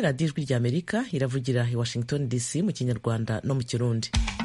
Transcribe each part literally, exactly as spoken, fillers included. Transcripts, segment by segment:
ni radiyo ijwi ry'Amerika iravugira i Washington D C mu kinyarwanda no mu kirundi.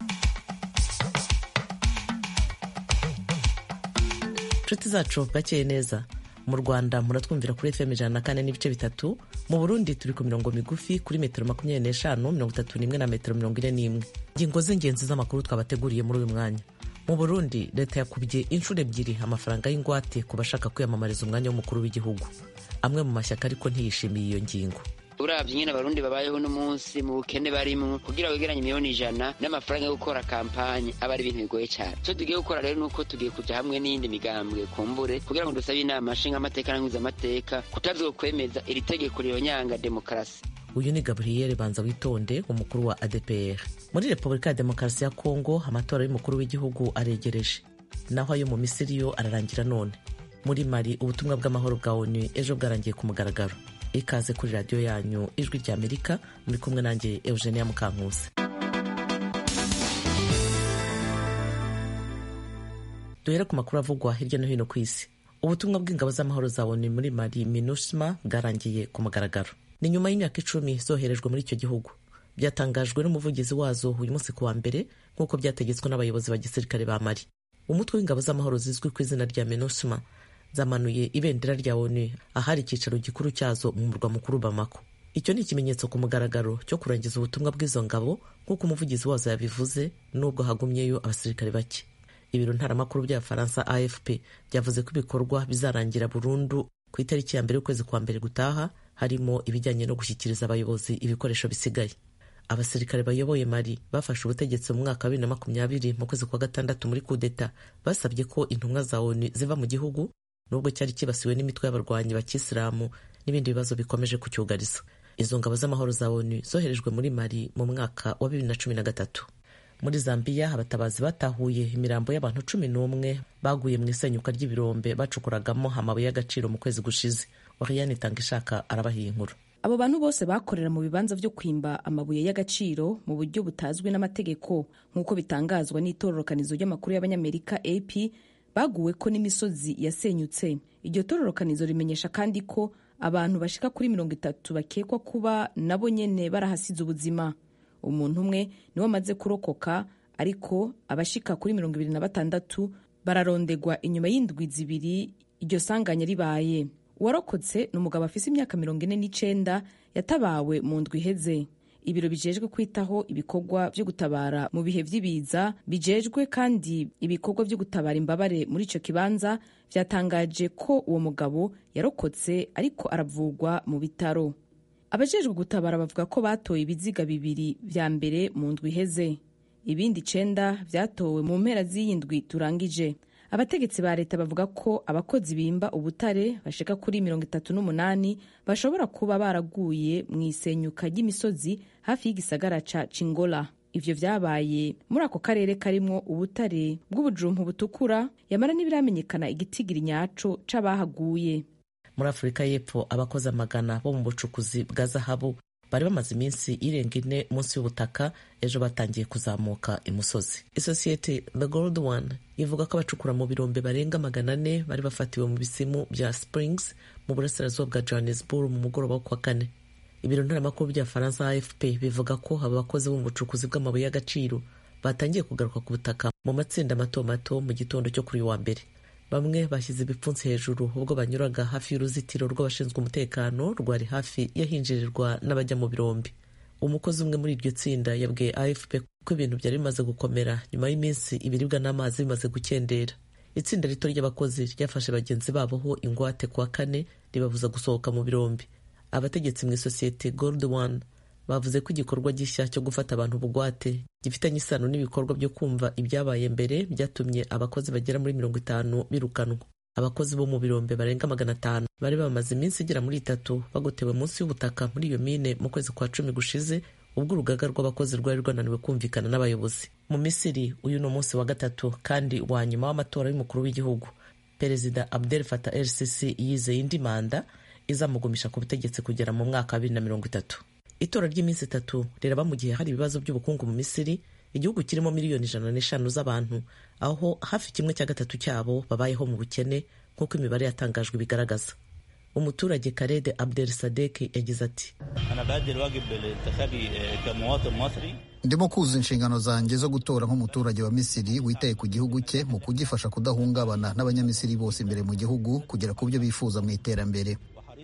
Nshuti zacu bwakeye neza. Mu Rwanda muratwumvira kuri F M ijana na kane n'ibice bitatu, mu Burundi turi ku mirongo migufi kuri metero makumyabiri n'eshanu mirongo itatu n'imwe na metero mirongo ine n'imwe. Ingingo z'ingenzi z'amakuru twabateguriye muri uyu mwanya. Mu Burundi leta yakubye inshuro ebyiri amafaranga y'ingwate ku bashaka kwiyamamariza umwanya w'umukuru w'igihugu. Amwe mu mashyaka ariko ntiyishimiye iyo ngingo. Uravye nyene abarundi babayeho no munsi mu bukene barimwo kugira wegeranye miliyoni ijana n'amafaranga yo gukora kampanye aba ari ibintu bigoye cyane. So tugiye gukora rero nuko tugiye kuja hamwe n'indi migambwe kumbure kugira ngo dusabe inama nshinga amateka n'angiza amateka kutazokwemeza iri tegeko riyonyanga demokarasi. Uyu ni Gabriel Banza Witonde, umukuru wa A D P R. Muri Repubulika ya Demokarasi ya Kongo amatora y'umukuru w'igihugu aregereje, naho ayo mu Misiri yo ararangira none. Muri Mali ubutumwa bw'amahoro bwa O N U ejo bwarangiye ku mugaragaro. Ikaze kuri radiyo yanyu ijwi ry'Amerika, muri kumwe nanjye Eugenia Mukankusi. Duhere ku makuru avugwa hirya no hino ku isi. Ubutumwa bw'ingabo z'amahoro za O N U muri Mali MINUSMA bwarangiye ku mugaragaro. Ni nyuma y'imyaka icumi zoherejwe muri icyo gihugu. Byatangajwe n'umuvugizi wazo uyu munsi ku wa mbere nk'uko byategetswe n'abayobozi ba gisirikare ba Mali. Umutwe w'ingabo z'amahoro zizwi ku izina rya MINUSMA zamanuye ibendera rya O N U ahari icyicaro gikuru cyazo mu murwa mukuru Bamako. Icyo ni ikimenyetso ku mugaragaro cyo kurangiza ubutumwa bw'izo ngabo nk'uko umuvugizi wazo yabivuze, nubwo hagumyeyo abasirikare bake. Ibiro ntaramakuru bya Faransa A F P byavuze ko ibikorwa bizarangira burundu ku itariki ya mbere y'ukwezi kwa mbere gutaha, harimo ibijyanye no gushyikiriza abayobozi ibikoresho bisigaye. Abasirikare bayoboye Mali bafashe ubutegetsi mu mwaka wa bibiri na makumyabiri mu kwezi kwa gatandatu muri kudeta, basabye ko intumwa za O N U ziva mu gihugu nubwo cyari kibasiwe n'imitwe y'abarwanyi bakisilamu n'ibindi bibazo bikomeje kucyugariza. Izo ngabo z'amahoro za O N U zoherejwe muri Mali mu mwaka wa bibiri na cumi na gatatu. Muri Zambia abatabazi batahuye imirambo y'abantu cumi n'umwe baguye mu isenyuka ry'ibirombe bacukuragamo amabuye y'agaciro mu kwezi gushize. Oriane Tangishaka arabahiye inkuru. Abo bantu bose bakorera mu bibanza byo kwimba amabuye y'agaciro mu buryo butazwi n'amategeko nk'uko bitangazwa n'itororokanizo ry'amakuru y'abanyamerika A P, baguwe ko n'imisozi yasenyutse. Iryo tororokanizo rimenyesha kandi ko abantu bashika kuri mirongo itatu bakekwa kuba nabo nyene barahasize ubuzima. Umuntu umwe niwe amaze kurokoka, ariko abashika kuri mirongo ibiri na batandatu bararondegwa inyuma y'indwi zibiri iryo sanganya ribaye. Uwarokotse ni umugabo afise imyaka mirongo ine n'icenda yatabawe mu ndwi iheze. Ibiro bijejwe kwitaho ibikorwa byo gutabara mu bihe vy'ibiza bijejwe kandi ibikorwa byo gutabara imbabare muri ico kibanza vyatangaje ko uwo mugabo yarokotse ariko aravugwa mu bitaro. Abajejwe gutabara bavuga ko batoye ibiziga bibiri vya mbere mu ndwi iheze. Ibindi icenda vyatowe mu mpera z'iyindwi turangije. Abategetsi ba leta bavuga ko abakozi bimba ubutare bashika kuri mirongo itatu n'umunani bashobora kuba baraguye mu isenyuka ry'imisozi hafi y'igisagara ca Chingola. Ivyo vyabaye muri ako karere karimwo ubutare bw'ubujumpu butukura, yamara ntibiramenyekana igitigiri nyaco c'abahaguye. Muri Afurika y'Epfo abakozi amagana bo mu bucukuzi bwa zahabu bari bamaze iminsi irenga ine munsi y'ubutaka, ejo batangiye kuzamuka imusozi. Isosiyete The Gold One ivuga ko abacukura mu birombe barenga magana ane bari bafatiwe mu bisimu bya Springs mu burasirazuba bwa Johannesburg mu mugoroba wo kwa kane. Ibiro ntaramakuru bya Faransa A F P bivuga ko aba bakozi bo mu bucukuzi bw'amabuye y'agaciro batangiye kugaruka ku butaka mu matsinda mato mato mu gitondo cyo kuri wa mbere. Bamwe bashyize ibipfunsi hejuru ubwo banyuraga hafi y'uruzitiro rw'abashinzwe umutekano rwari hafi yahinjirirwa n'abajya mu birombe. Umukozi umwe muri iryo tsinda yabwiye A F P ko ibintu byari bimaze gukomera nyuma y'iminsi ibiribwa n'amazi bimaze gukendera. Itsinda rito ry'abakozi ryafashe bagenzi babo ho ingwate kuwa kane ribabuza gusohoka mu birombe. Abategetsi mu isosiyete Gold One bavuze ko igikorwa gishya cyo gufata abantu bugwate gifitanye isano n'ibikorwa byo kumva ibyabaye mbere byatumye abakozi bagera muri mirongo itanu birukanwa. Abakozi bo mu birombe barenga magana atanu bari bamaze iminsi igera muri itatu bagotewe munsi y'ubutaka muri iyo mine mu kwezi kwa cumi gushize, ubwo urugaga rw'abakozi rwari rwananiwe kumvikana n'abayobozi. Mu Misiri uyu ni umunsi wa gatatu kandi wa nyuma w'amatora y'umukuru w'igihugu. Perezida Abdel Fattah el-Sisi yizeye indi manda izamugumisha ku butegetsi kugera mu mwaka wa bibiri na mirongo itatu. Itora ry'iminsi itatu riraba mu gihe hari ibibazo by'ubukungu mu Misiri, igihugu kirimo miliyoni ijana n'eshanu z'abantu, aho hafi kimwe cya gatatu cyabo babayeho mu bukene nk'uko imibare yatangajwe bigaragaza. umuturage Karede Abdel Sadek yagize ati ndimo kuzuza inshingano zanjye zo gutora nk'umuturage wa Misiri witaye ku gihugu cye mu kugifasha kudahungabana n'abanyamisiri bose imbere mu gihugu kugera ku byo bifuza mu iterambere.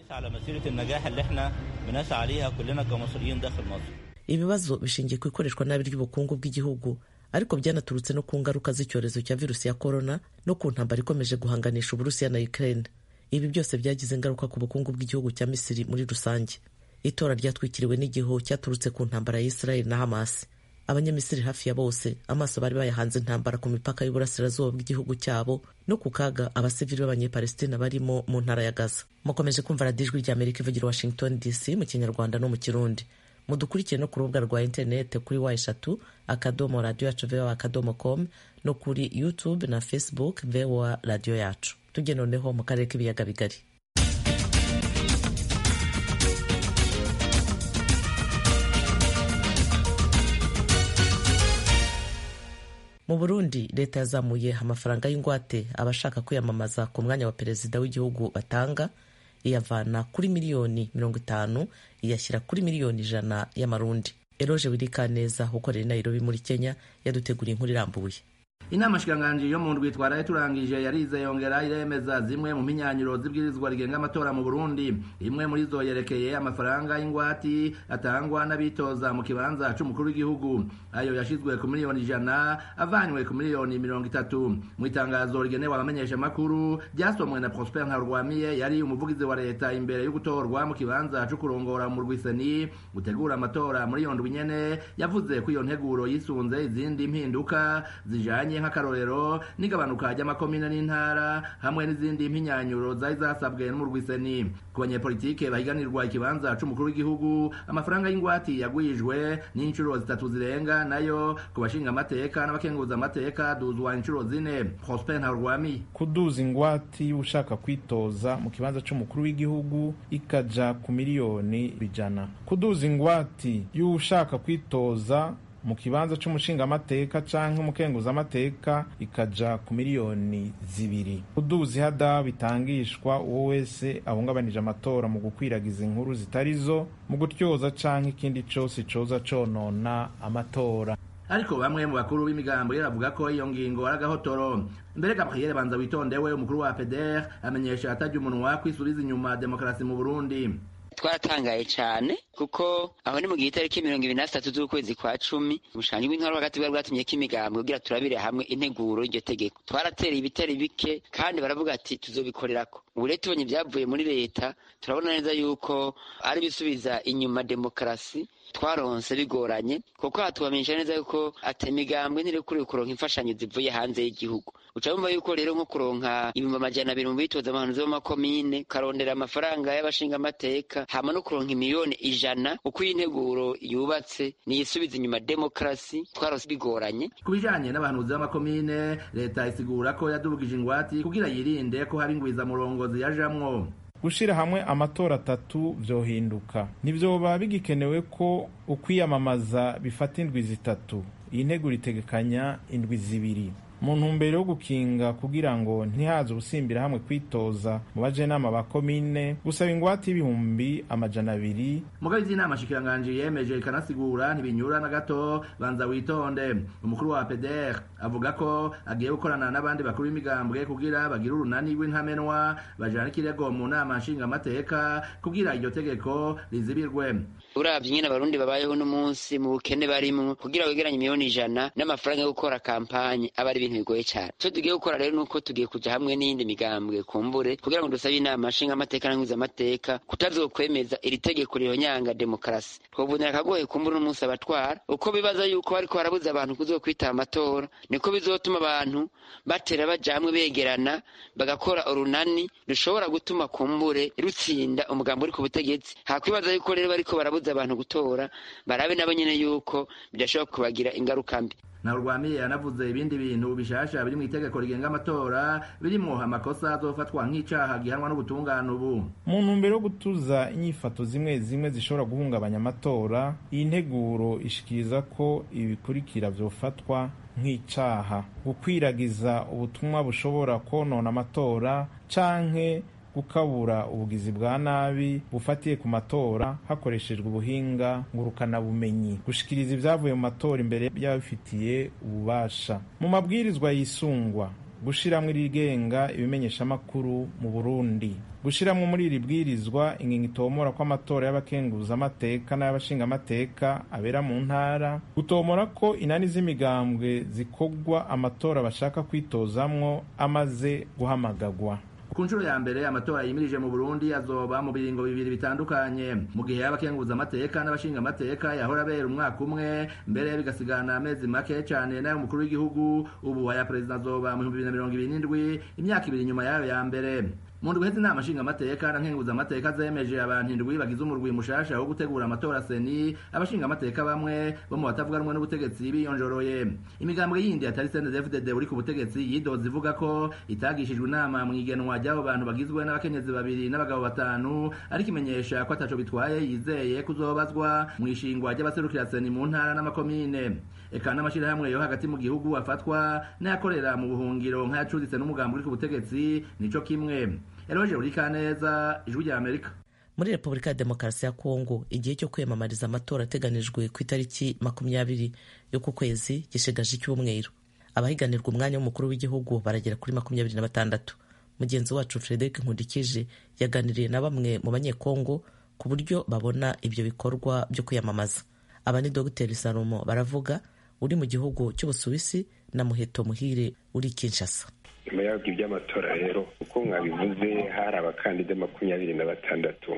Ibibazo bishingiye ku ikoreshwa nabi ry'ubukungu bw'igihugu, ariko byanaturutse no ku ngaruka z'icyorezo cya virusi ya korona no ku ntambara ikomeje guhanganisha Uburusiya na Ukraine. Ibi byose byagize ingaruka ku bukungu bw'igihugu cya Misiri muri rusange. Itora ryatwikiriwe n'igihu cyaturutse ku ntambara ya Israel na Hamas. Abanyamisiri hafi ya bose amaso bari bayahanze intambara ku mipaka y'uburasirazuba bw'igihugu cyabo no ku kaga abasivili b'abanyepalestina barimo mu ntara ya Gaza. Mukomeje kumva radiyo ijwi rya Amerika ivugira Washington D C mu Kinyarwanda no mu Kirundi. Mudukurikire no ku rubuga rwa interineti kuri wa eshatu akadomo radiyo yacu voa akadomo com no kuri YouTube na Facebook voa radiyo yacu. Tujye noneho mu karere k'ibiyaga bigari. Mu Burundi leta yazamuye amafaranga y'ingwate abashaka kwiyamamaza ku mwanya wa perezida w'igihugu batanga, iyavana kuri miliyoni mirongo itanu iyashyira kuri miliyoni ijana y'amarundi. Eroje Wirikaneza ukorera i Nairobi muri Kenya yaduteguriye inkuru irambuye. Inama shikiranganji yo mu ndwi twaraye turangije yarize yongera iremeza zimwe mu minyanyiro z'ibwirizwa rigenga amatora mu Burundi. Imwe muri zo yerekeye amafaranga y'ingwati atangwa n'abitoza mu kibanza c'umukuru w'igihugu. Ayo yashizwe ku miliyoni ijana avanywe ku miliyoni mirongo itatu. Mu itangazo rigenewe abamenyesha makuru ryasomwe na Prosper Ntarwamiye yari umuvugizi wa leta imbere yo gutorwa mu kibanza cyo kurongora mu Rwiseni gutegura amatora muri iyo ndwi nyene, yavuze ko iyo nteguro yisunze izindi mpinduka zijanye nk'akarorero n'igabanuka ry'amakomine n'intara hamwe n'izindi mpinyanyuro zari zasabwe n'umurwiseni. Ku banyepolitike bahiganirwa ikibanza c'umukuru w'igihugu amafaranga y'ingwati yagwijwe n'inshuro zitatu zirenga, nayo ku bashinga amateka n'abakenguza amateka duzwa inshuro zine. Prosper Ntarwami: kuduza ingwati y'ushaka kwitoza mu kibanza c'umukuru w'igihugu ikaja ku miliyoni ijana, kuduza ingwati y'ushaka kwitoza mu kibanza c'umushinga amateka canke umukenguza amateka ikaja ku miliyoni zibiri, kuduza ihada bitangishwa uwo wese ahungabanije amatora mu gukwiragiza inkuru zitarizo, mu gutyoza canke ikindi cose coza conona amatora. Ariko bamwe mu bakuru b'imigambo yaravuga ko iyo ngingo ari agahotoro. Mbere Gabriel Banza witondewe umukuru wa P D R amenyesha atajya umunwa kwisubiza inyuma demokarasi mu Burundi. Twaratangaye cyane kuko aho ni mu gihe itariki mirongo ibiri na zitatu z'ukwezi kwa cumi umushangi w'intwaro hagati bwari bwatumye ko imigambwe kugira turabire hamwe integuro y'iryo tegeko. Twaratera ibitari bike kandi baravuga ati tuzobikorerako. Ubu rero tubonye ibyavuye muri leta turabona neza yuko ari bisubiza inyuma demokarasi twaronse bigoranye, kuko hatubamenyesha neza yuko atemigambwe ntirekuriwe kuronka imfashanyo zivuye hanze y'igihugu. Ucabumva yuko rero nko kuronka ibihumbi amajana abiri mu bitoza abantu zo mu makomine, karondera amafaranga y'abashinga amateka, hama no kuronka miliyoni ijana, uko iyi nteguro yubatse niyisubiza inyuma demokarasi twaronse bigoranye. Kubijanye n'abahanuzi b'amakomine, leta isigura ko yadubugije ingwati kugira yirinde ko hari ingwiza murongozi yajamwo. Gushira hamwe amatora atatu vyohinduka, nivyoba bigikenewe ko ukwiyamamaza bifata indwi zitatu. Iyi nteguro itegekanya indwi zibiri mu ntumbero yo gukinga kugira ngo ntihaze ubusimbira hamwe kwitoza mu bajenama ba komine gusaba ingwate y'ibihumbi amajana abiri. Mugabe z'inama shikiranganji yemeje ikanasigura ntibinyura na gato. Banza witonde umukuru wa P D R avuga ko agiye gukorana n'abandi bakuru b'imigambwe kugira bagira urunani rw'intamenwa bajana ikirego mu nama nshinga amateka kugira iryo tegeko rizibirwe. Uravye nyene abarundi babayeho n'umunsi mu bukene barimwo kugira wegeranye miliyoni ijana n'amafaranga yo gukora kampanye abari ibintu bigoye cyane. Cyo tugiye gukora rero nuko tugiye kuja hamwe n'indi migambwe kumbure kugira ngo dusabe inama nshinga amateka n'inguza amateka kutazokwemeza iri tegeko rihonyanga demokarasi. Twobunera kagoye kumbure n'umunsi abatwara uko bibaza yuko ariko barabuza abantu kuzokwita amatora, niko bizotuma abantu batera baja hamwe begerana bagakora urunani rushobora gutuma kumbure rutsinda umugambo uri ku butegetsi. Hakwibaza yuko rero bariko barabuza abantu gutora barabe nabo nyene yuko bidashobora kubagira ingaruka mbi. Ntarwamiye yanavuze ibindi bintu bishasha biri mu itegeko rigenga amatora birimo amakosa azofatwa nk'icaha gihanwa n'ubutungane. Ubu mu ntumbero yo gutuza inyifato zimwe zimwe zishobora guhungabanya amatora, iyi nteguro ishikiriza ko ibikurikira vyofatwa nk'icaha: gukwiragiza ubutumwa bushobora konona amatora canke gukabura ubugizi bwa nabi bufatiye ku matora hakoreshejwe ubuhinga ngurukanabumenyi, gushikiriza ibyavuye mu matora imbere y'ababifitiye ububasha. Mu mabwirizwa yisungwa gushiramwo irigenga ibimenyeshamakuru mu Burundi, gushiramwo muri iri bwirizwa ingingo itomora ko amatora y'abakenguza amateka n'ay'abashinga amateka abera mu ntara, gutomora ko inani z'imigambwe zikogwa amatora bashaka kwitozamwo amaze guhamagagwa. Ku nshuro ya mbere amatora yimirije mu Burundi azoba mu biringo bibiri bitandukanye, mu gihe y'abakenguza amateka n'abashinga amateka yahora abera umwaka umwe mbere bigasigana amezi make cyane nayo umukuru w'igihugu, ubu aya perezida azoba mu bihumbi bibiri na mirongo ibiri n'indwi, imyaka ibiri nyuma yayo ya mbere. Mu ndwi hezi inama nshinga amateka na nkenguza amateka zemeje abantu indwi bagize umurwi mushasha wo gutegura amatora seni, abashinga amateka bamwe bo mu batavuga rumwe n'ubutegetsi biyonjoroye. Imigambwe yindi atari C N D D F D D uri ku butegetsi yidoze ivuga ko itagishijwe inama mu igenwa ry'abo bantu bagizwe n'abakenyezi babiri n'abagabo batanu, ariko imenyesha ko ataco bitwaye, yizeye kuzobazwa mu ishingwa ry'abaserukira seni mu ntara n'amakomine. Eka n'amashirahamwe yo hagati mu gihugu afatwa n'ayakorera mu buhungiro nk'ayacuditse n'umugambi uri ku butegetsi nico kimwe. Eloge Urikaneza, Ijwi rya Amerika. Muri Repubulika ya Demokarasi ya Kongo, igihe cyo kwiyamamariza amatora ateganijwe ku itariki makumyabiri yo ku kwezi gishigaje icyumweru. Abahiganirwa umwanya w'umukuru w'igihugu baragera kuri makumyabiri na batandatu. Mugenzi wacu Frederic Nkundikije yaganiriye na bamwe mu banyekongo ku buryo babona ibyo bikorwa byo kwiyamamaza. Aba ni Dr Salomo baravuga uri mu gihugu cy'Ubusuwisi na Muheto Muhire uri Kinshasa. Nyuma y'ibyo by'amatora rero uko mwabivuze hari abakandida makumyabiri na batandatu,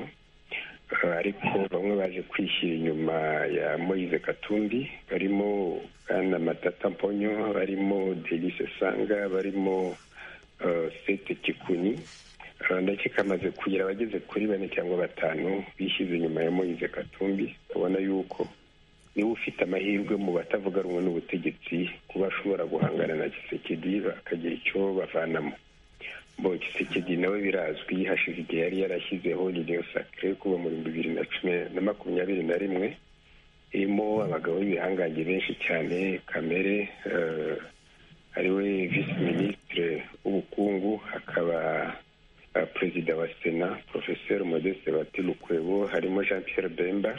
ariko bamwe baje kwishyira inyuma ya Moise Katumbi, barimo Bwana Matata Mponyo, barimo Delice Sanga, barimo uh, Sete Kikuni, uh, ndetse kamaze kugira abageze kuri bane cyangwa batanu bishyize inyuma ya Moise Katumbi. Ubona yuko niwe ufite amahirwe mu batavuga rumwe n'ubutegetsi kuba ashobora guhangana na Tshisekedi akagira icyo bavanamo. Bo Tshisekedi nawe birazwi, hashize igihe yari yarashyizeho l'Union Sacrée kuva mu bibiri na cumi na makumyabiri na rimwe, irimo abagabo b'ibihangange benshi cyane, Kamere uh, ariwe vice ministre w'ubukungu, hakaba uh, perezida wa Sena Professeur Modeste Batilukwebo, harimo Jean Pierre Bemba.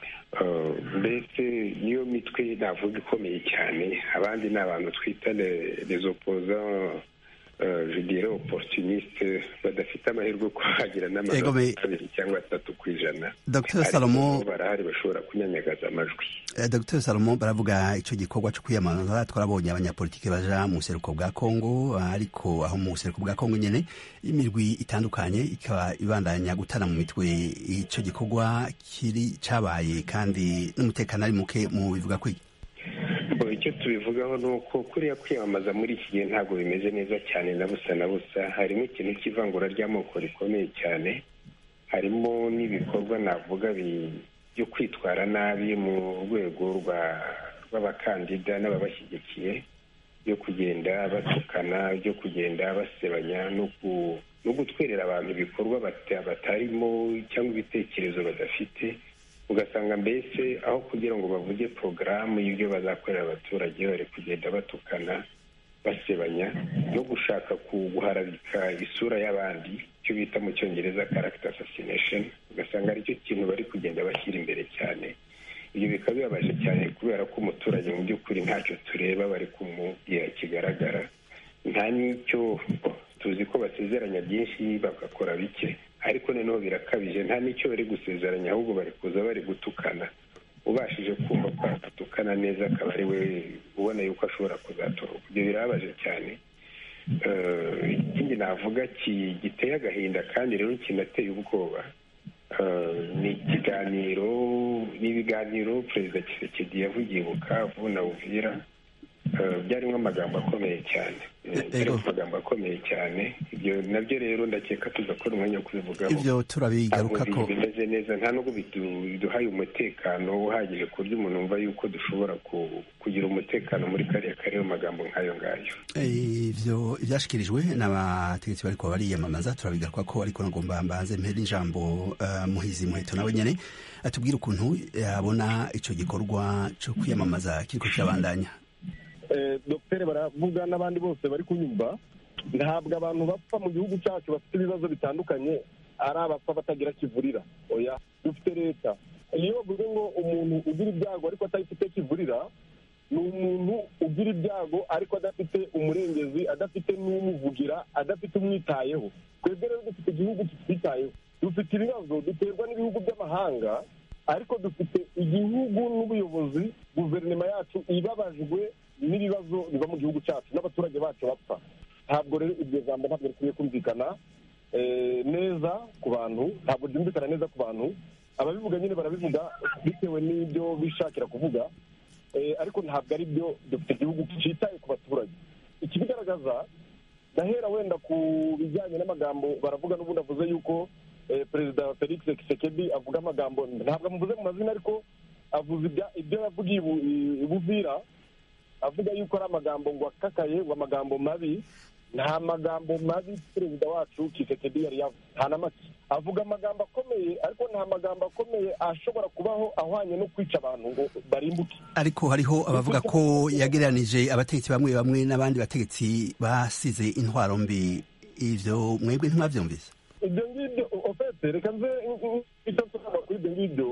Mbese niyo mitwe navuga ikomeye cyane. Abandi ni abantu twita les opposants je dirais opportunistes, badafite amahirwe ko hagira n'amajwi abiri cyangwa atatu ku ijana. Dr Salomo barahari bashobora kunyanyagaza amajwi. Dr Salomo baravuga icyo gikorwa cyo kwiyamamaza, twarabonye abanyapolitike baja mu buseruko bwa Kongo, ariko aho mu buseruko bwa Kongo nyene imirwi itandukanye ikaba ibandanya gutana mu mitwe. Icyo gikorwa kiri cabaye kandi n'umutekano ari muke mu bivuga kwiki. Icyo tubivugaho ni uko kuriya kwiyamamaza muri iki gihe ntabwo bimeze neza cyane na busa na busa. Harimo ikintu cy'ivangura ry'amoko rikomeye cyane, harimo n'ibikorwa navuga byo kwitwara nabi mu rwego rw'abakandida n'ababashyigikiye, byo kugenda batukana, byo kugenda basebanya no gutwerera abantu ibikorwa batarimo cyangwa ibitekerezo badafite. Ugasanga mbese aho kugira ngo bavuge porogaramu y'ibyo bazakorera abaturage bari kugenda batukana, basebanya no gushaka guharabika isura y'abandi, icyo bita mu cyongereza character assassination. Ugasanga aricyo kintu bari kugenda bashyira imbere cyane. Ibyo bikaba bibabaje cyane kubera ko umuturage mu by'ukuri ntacyo tureba bari kumubwira kigaragara, nta n'icyo tuzi ko basezeranya byinshi bagakora bike, ariko noneho birakabije, nta n'icyo bari gusezeranya ahubwo bari kuza bari gutukana. Ubashije kumva ko atukana neza akaba ari we ubona yuko ashobora kuzatoroka. Ibyo birababaje cyane. Ikindi navuga giteye agahinda kandi rero kinateye ubwoba, ni ikiganiro n'ibiganiro Perezida Tshisekedi yavugiye Bukavu na Uvira, byarimo amagambo akomeye cyane, byarimo amagambo akomeye cyane. Ibyo nabyo rero ndakeka tuzakora umwanya wo kubivugaho. Ibyo turabigaruka ko bimeze neza, nta nubwo biduhaye umutekano uhagije ku buryo umuntu wumva yuko dushobora kugira umutekano muri kariya karere mu magambo nk'ayo ngayo. Ibyo ibyashyikirijwe n'abategetsi bariko bariyamamaza turabigaruka ko, ariko nagomba mbanze mpere ijambo Muhizi Muheto nawe nyene atubwira ukuntu yabona ico gikorwa cyo kwiyamamaza kiriko kirabandanya. Dr baravuga n'abandi bose bari kunyumva, ntabwo abantu bapfa mu gihugu cyacu bafite ibibazo bitandukanye ari abapfa batagira kivurira. Oya, dufite leta. Iyo bavuze ngo umuntu ugira ibyago ariko atayifite kivurira, ni umuntu ugira ibyago ariko adafite umurengezi, adafite n'umuvugira, adafite umwitayeho. Twebwe rero dufite igihugu kitwitayeho, dufite ibibazo duterwa n'ibihugu by'amahanga, ariko dufite igihugu n'ubuyobozi, guverinoma yacu ibabajwe n'ibibazo biba mu gihugu cyacu n'abaturage bacu bapfa. Ntabwo rero iryo jambo ntabwo rikwiye kumvikana neza ku bantu, ntabwo ryumvikana neza ku bantu. Ababivuga nyine barabivuga bitewe n'ibyo bishakira kuvuga, ariko ntabwo ari byo. Dufite igihugu cyitaye ku baturage. Ikibigaragaza ndahera wenda ku bijyanye n'amagambo baravuga, n'ubundi avuze yuko perezida Felix Tshisekedi avuga amagambo, ntabwo amuvuze mu mazina ariko avuze ibyo yavugiye i Buvira, avuga yuko ari amagambo ngo akakaye, ngo amagambo mabi. Nta magambo mabi perezida wacu Tshisekedi yari yavuze, nta na make. Avuga amagambo akomeye, ariko nta magambo akomeye ashobora kubaho ahwanye no kwica abantu ngo barimbuke. Ariko hariho abavuga ko yagereranije abategetsi bamwe bamwe n'abandi bategetsi basize intwaro mbi. Ivyo mwebwe ntimwavyumvise? Ibyo ngibyo ofete, reka nze itasobanura kuri ibyo ngibyo.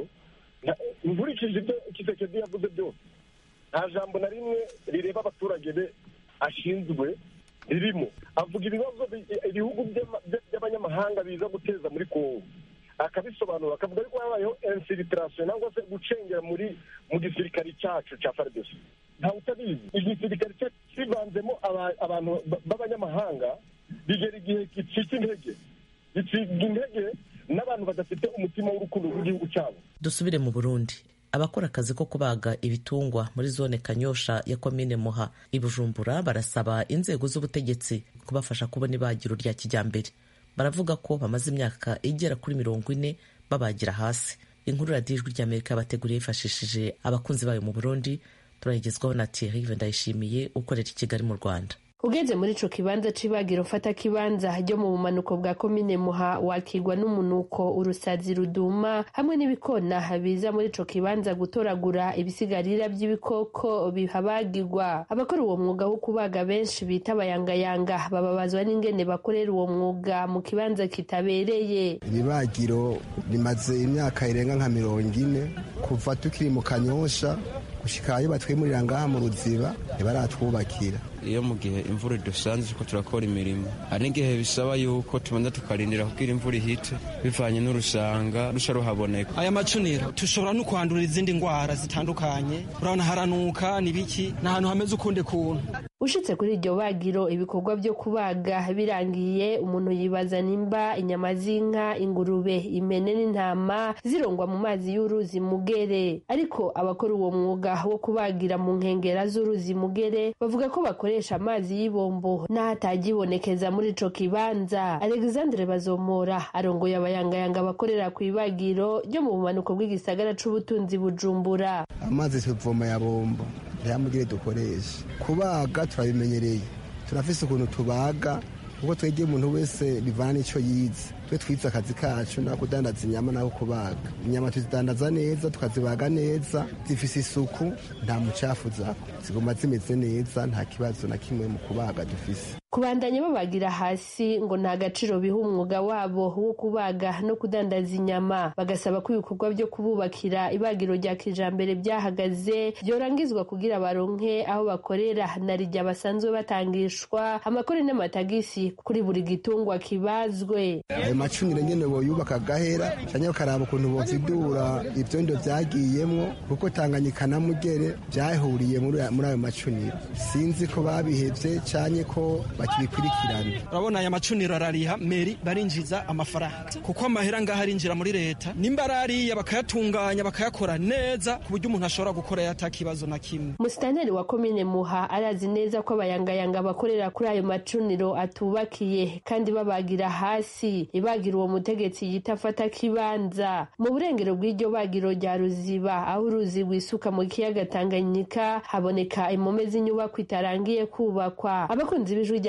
Nkurikije ibyo Tshisekedi yavuze byose, nta jambo na rimwe rireba abaturage be ashinzwe ririmo. Avuga ibibazo ibihugu by'abanyamahanga biza guteza muri Kongo, akabisobanura, akavuga ko habayeho infiltration cyangwa se gucengera muri mu gisirikare cyacu cya F A R D C. Nta utabizi, igisirikare kivanzemo abantu b'abanyamahanga, bigera igihe gicika intege, gicika intege n'abantu badafite umutima w'urukundo rw'igihugu cyabo. Dusubire mu Burundi. Abakora akazi ko kubaga ibitungwa muri zone Kanyosha ya komine Muha i Bujumbura barasaba inzego z'ubutegetsi kubafasha kubona ibagiro rya kijyambere. Baravuga ko bamaze imyaka igera kuri mirongo ine babagira hasi. Inkuru ya Ijwi ry'Amerika bateguriye yifashishije abakunzi bayo mu Burundi, turayigezwaho na Thierry Ndayishimiye ukorera i Kigali mu Rwanda. Ugeze muri ico kibanza c'ibagiro fata kibanza ryo mu bumanuko bwa komine Muha wakigwa n'umunuko, urusazi ruduma hamwe n'ibikona biza muri ico kibanza gutoragura ibisigarira by'ibikoko bihabagirwa. Abakora uwo mwuga wo kubaga benshi bita abayangayanga bababazwa n'ingene bakorera uwo mwuga mu kibanza kitabereye. Ibagiro rimaze imyaka irenga nka mirongo ine kuva tukiri mu Kanyosha gushikayo batwimurira ngaha mu Ruziba ntibaratwubakira. Iyo mu gihe imvura dusanze ko turakora imirimo, hari n'igihe bisaba yuko tubanza tukarindira kugira imvura ihite bivanye n'urusanga rusha ruhaboneka. Aya macuniro tushobora no kwandura izindi ndwara zitandukanye, urabona haranuka nibiki n'ahantu hameze ukunde kuntu. Ushitse kuri iryo bagiro ibikorwa byo kubaga birangiye, umuntu yibaza nimba inyama z'inka, ingurube, impene n'intama zirongwa mu mazi y'uruzi Mugere. Ariko abakora uwo mwuga wo kubagira mu nkengera z'uruzi Mugere bavuga ko bakoresha amazi y'ibombo n'ahatagibonekeza muri ico kibanza. Alexandre Bazomora arongoye abayangayanga bakorera ku ibagiro ryo mu bumanuko bw'igisagara c'ubutunzi Bujumbura. Amazi tuvoma ya bombo ntiyamugire dukoresha. Kubaga turabimenyereye, turafise ukuntu tubaga kuko twegeye umuntu wese bivana n'ico yize. Twe twize akazi kacu na kudandaza inyama naho kubaga. Inyama tuzidandaza neza, tukazibaga neza, zifise isuku, nta mucafu zako, ziguma zimeze neza, nta kibazo na kimwe mu kubaga dufise. Kubandanya babagira hasi ngo nta gaciro biha umwuga wabo wo kubaga no kudandaza inyama, bagasaba ko ibikorwa byo kububakira ibagiro rya kijambere byahagaze byorangizwa kugira baronke aho bakorera na rijya basanzwe batangishwa amakori n'amatagisi kuri buri gitungwa kibazwe. Ayo macunire nyene boyubaka gahera cyane bakaraba ukuntu bovidura ivyondo vyagiyemwo, kuko Tanganyika na Mugere byahuriye muri muri ayo macuniro. Sinzi ko babihevye cyane ko bakibikurikirana. Urabona aya macuniro arariha meri barinjiza amafaranga, kuko amahera ngaho arinjira muri leta, nimba arariya bakayatunganya bakayakora neza ku buryo umuntu ashobora gukora yatakibazo na kimwe. Musitanteri wa komine Muha arazi neza ko abayangayanga bakorera kuri ayo macuniro atubakiye kandi babagira hasi. Ibagiro uwo mutegetsi yita fata kibanza mu burengero bw'iryo bagiro rya Ruziba, aho uruzi rwisuka mu kiyaga Tanganyika haboneka impome z'inyubako itarangiye kubakwa. Abakunzi b'Ijwi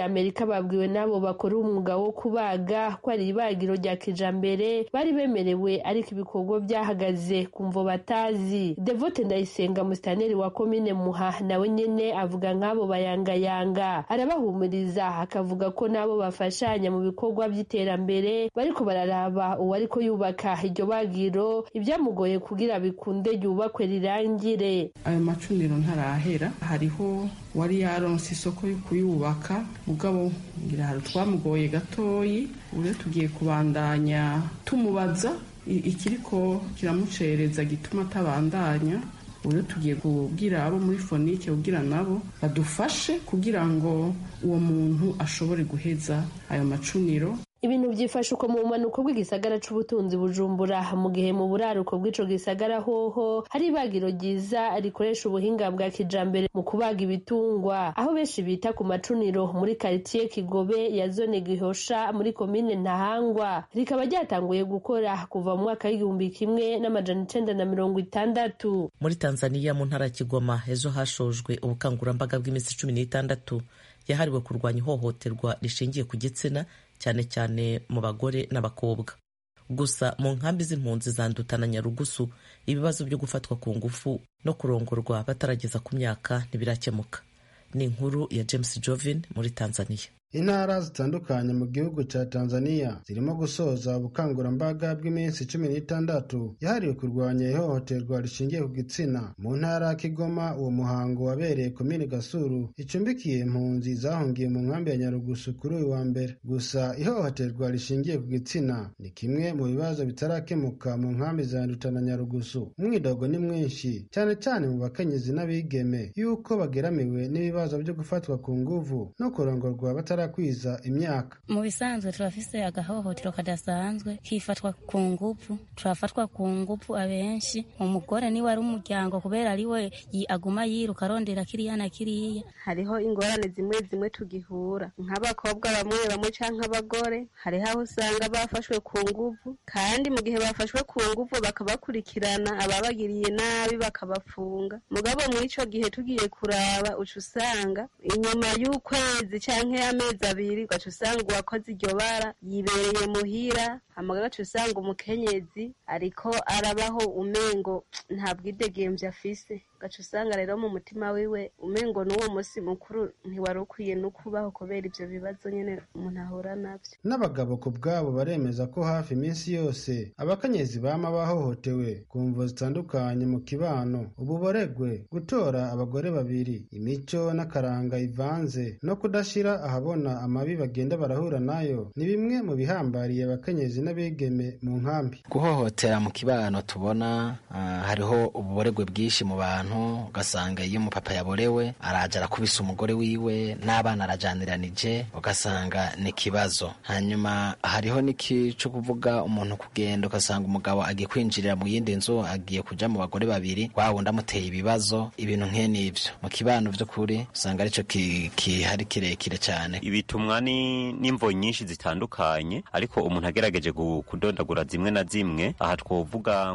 rya Amerika babwiwe nabo bakora umwuga wo kubaga ko ari ibagiro rya kijambere bari bemerewe ariko ibikorwa byahagaze kumvo batazi. Devote Ndayisenga musitanteri wa komine Muha nawe nyene avuga nk'abo bayangayanga, arabahumuriza akavuga ko nabo bafashanya mu bikorwa by'iterambere bariko bararaba uwo ariko yubaka iryo bagiro ibyamugoye kugira bikunde ryubakwe rirangire. Ayo macuniro ntarahera, hariho wari yaronse isoko yo kuyubaka mugabo ngira hari twamugoye gatoyi, ure tugiye kubandanya tumubaza ikiriko kiramucereza gituma tabandanya. Ure tugiye kubwira abo muri Fonike kugira nabo badufashe kugira ngo uwo muntu ashobore guheza ayo macuniro. Ibintu byifashe uko mu bumanuko bw'igisagara c'ubutunzi Bujumbura, mu gihe mu buraruko bw'ico gisagara hoho hari ibagiro ryiza rikoresha ubuhinga bwa kijambere mu kubaga ibitungwa, aho benshi bita ku macuniro muri quartier Kigobe ya zone Gihosha muri komine Ntahangwa, rikaba ryatanguye gukora kuva mu mwaka w'igihumbi kimwe n'amajana icenda na mirongo itandatu. Muri Tanzania mu ntara Kigoma ejo hashojwe ubukangurambaga bw'iminsi cumi n'itandatu yahariwe kurwanya ihohoterwa rishingiye ku gitsina cyane cyane mu bagore n'abakobwa. Gusa mu nkambi z'impunzi za Nduta na Nyarugusu ibibazo byo gufatwa ku ngufu no kurongorwa batarageza ku myaka ntibirakemuka. Ni inkuru ya James Jovin muri Tanzania. Intara zitandukanye mu gihugu ca Tanzania zirimo gusoza ubukangurambaga bw'iminsi cumi n'itandatu yahariwe kurwanya ihohoterwa rishingiye ku gitsina. Mu ntara ya Kigoma uwo muhango wabereye komine Gasuru icumbikiye impunzi zahungiye mu nkambi ya Nyarugusu kuri uyu wa mbere. Gusa ihohoterwa rishingiye ku gitsina ni kimwe mu bibazo bitarakemuka mu nkambi za Nduta na Nyarugusu. Umwidogo ni mwinshi cyane cyane mu bakenyezi n'abigeme yuko bageramiwe n'ibibazo byo gufatwa ku nguvu no kurongorwa batara kwiza imyaka. Mu bisanzwe turafise agahohotero kadasanzwe kifatwa ku nguvu, turafatwa ku nguvu abenshi. Umugore ni wari umuryango kubera ari we aguma yiruka arondera kiriya na kiriya. Hariho ingorane zimwe zimwe tugihura nk'abakobwa bamwe bamwe canke abagore, hariho aho usanga bafashwe ku nguvu kandi mu gihe bafashwe ku nguvu bakabakurikirana ababagiriye nabi bakabafunga. Mugabo muri ico gihe tugiye kuraba uca usanga inyuma y'ukwezi canke ame abiri gacu usanga uwakoze iryo bara yibereye muhira, hama gacu usanga umukenyezi ariko arabaho umengo nta bwidegemvye afise. Gacu usanga rero mu mutima wiwe umengo n'uwo musi mukuru ntiwari ukwiye no kubaho kubera ivyo bibazo nyene umuntu ahura navyo. N'abagabo ku bwabo baremeza ko hafi iminsi yose abakenyezi bama bahohotewe ku mvo zitandukanye mu kibano, ububoregwe, gutora abagore babiri, imico n'akaranga ivanze no kudashira ahabona amabi bagenda barahura nayo ni bimwe mu bihambariye abakenyezi n'abigeme mu nkambi. Guhohotera mu kibano tubona uh, hariho ububoregwe bwinshi mu bantu, ugasanga iyo umupapa yaborewe araja arakubisa umugore wiwe n'abana arajaniranije, ugasanga ni kibazo. Hanyuma hariho niki cyo kuvuga umuntu kugenda ugasanga umugabo agiye kwinjirira mu yindi nzu agiye kuja mu bagore babiri, wawundi amuteye ibibazo. Ibintu nk'enivyo mu kibano vy'ukuri usanga arico kihari kirekire cyane. Ibitumwa ni n'imvo nyinshi zitandukanye, ariko umuntu agerageje kudondagura zimwe na zimwe aha twovuga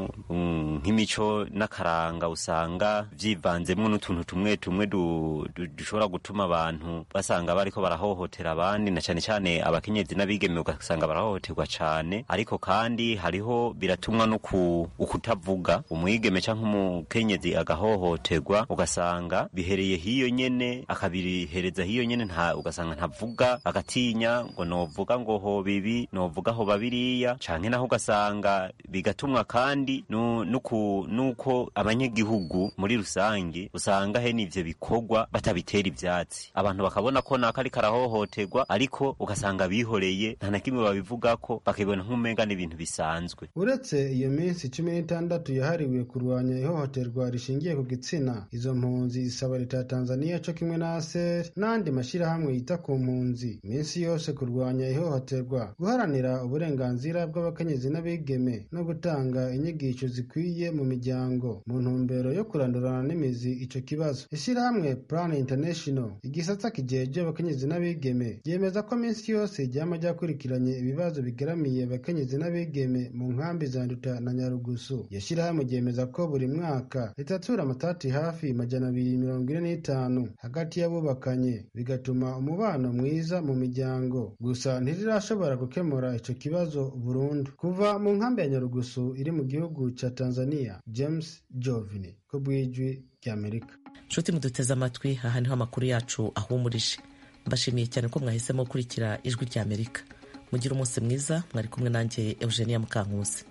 nk'imico n'akaranga usanga vyivanzemwo n'utuntu tumwe tumwe dushobora gutuma abantu basanga bariko barahohotera abandi, na cyane cyane abakenyezi n'abigeme ugasanga barahohoterwa cyane. Ariko kandi hariho biratumwa no ukutavuga, umwigeme canke umukenyezi agahohoterwa ugasanga bihereye hiyo nyene akabirihereza hiyo nyene, nta ugasanga ntavuga agatinya ngo novuga ngo ho bibi novuga ho babiriya canke naho ugasanga bigatumwa kandi nuko nuko abanyagihugu muri rusange usanga he nivyo bikorwa batabitera ivyatsi, abantu bakabona ko naka ari karahohoterwa ariko ugasanga bihoreye nta na kimwe babivugako, bakibona nk'umenga n'ibintu bisanzwe. Uretse iyo minsi cumi n'itandatu yahariwe kurwanya ihohoterwa rishingiye ku gitsina, izo mpunzi zisaba leta ya Tanzania co kimwe na A S E R n'andi mashirahamwe yita ku mpunzi iminsi yose kurwanya ihohoterwa, guharanira uburenganzira bw'abakenyezi n'abigeme no gutanga inyigisho zikwiye mu miryango mu ntumbero yo yo kurandurana n'imizi ico kibazo. Ishirahamwe Plan International igisata kijeje abakenyezi n'abigeme yemeza ko minsi yose ryama ryakurikiranye ibibazo bigeramiye abakenyezi n'abigeme mu nkambi za Nduta na Nyarugusu. Yashirahamwe ryemeza ko buri mwaka ritatura amatati hafi majana abiri mirongo ine n'itanu hagati y'abubakanye bigatuma umubano mwiza mu miryango, gusa ntirirashobora gukemura ico kibazo burundu. Kuva mu nkambi ya Nyarugusu iri mu gihugu ca Tanzania, James Jovini ko bwijwi ry'Amerika. Nshuti muduteze amatwi, aha niho amakuru yacu ahumurije. Mbashimiye cyane ko mwahisemo gukurikira ijwi ry'Amerika. Mugira umunsi mwiza, mwari kumwe nanjye Eugenia Mukankusi.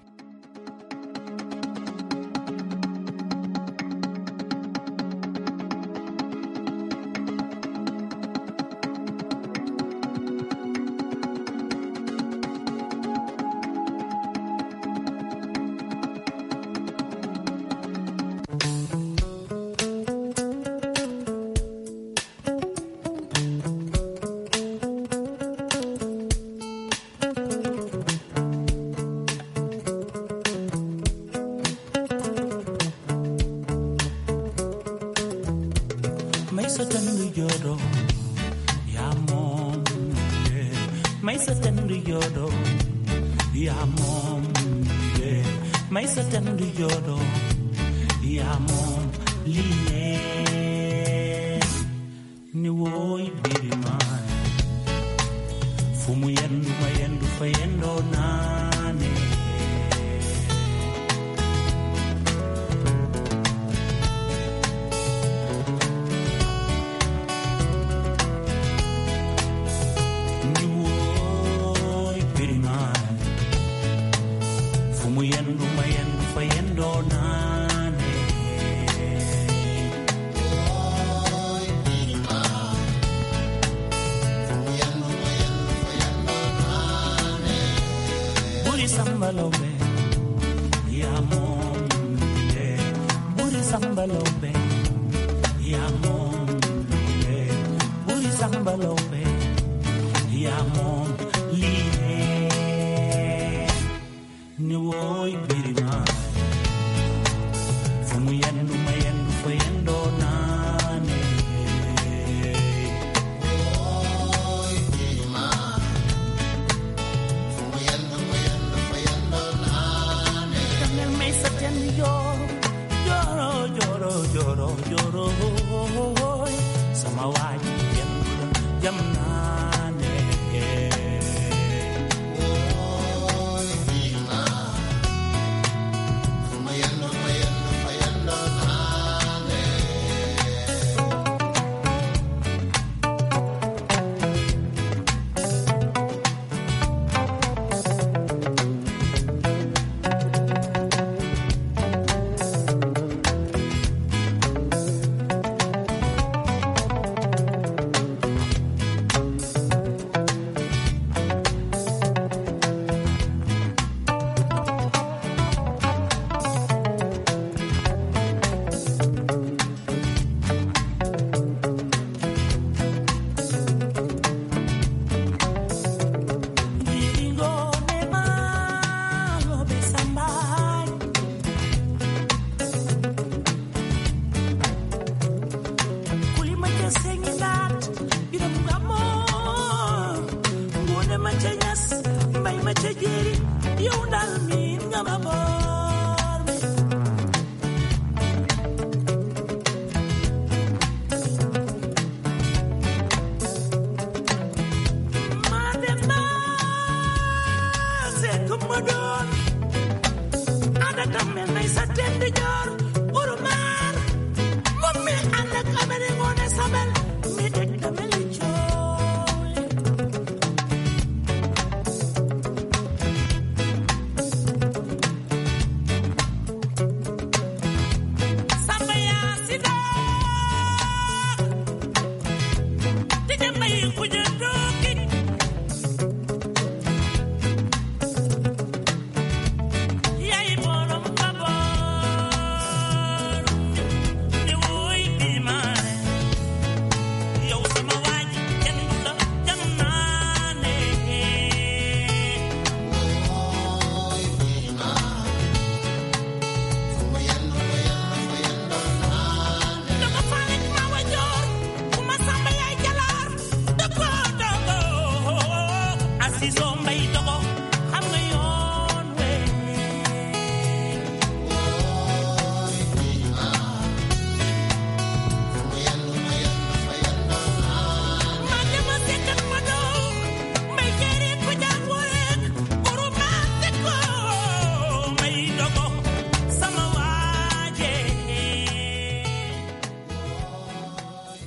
Sabel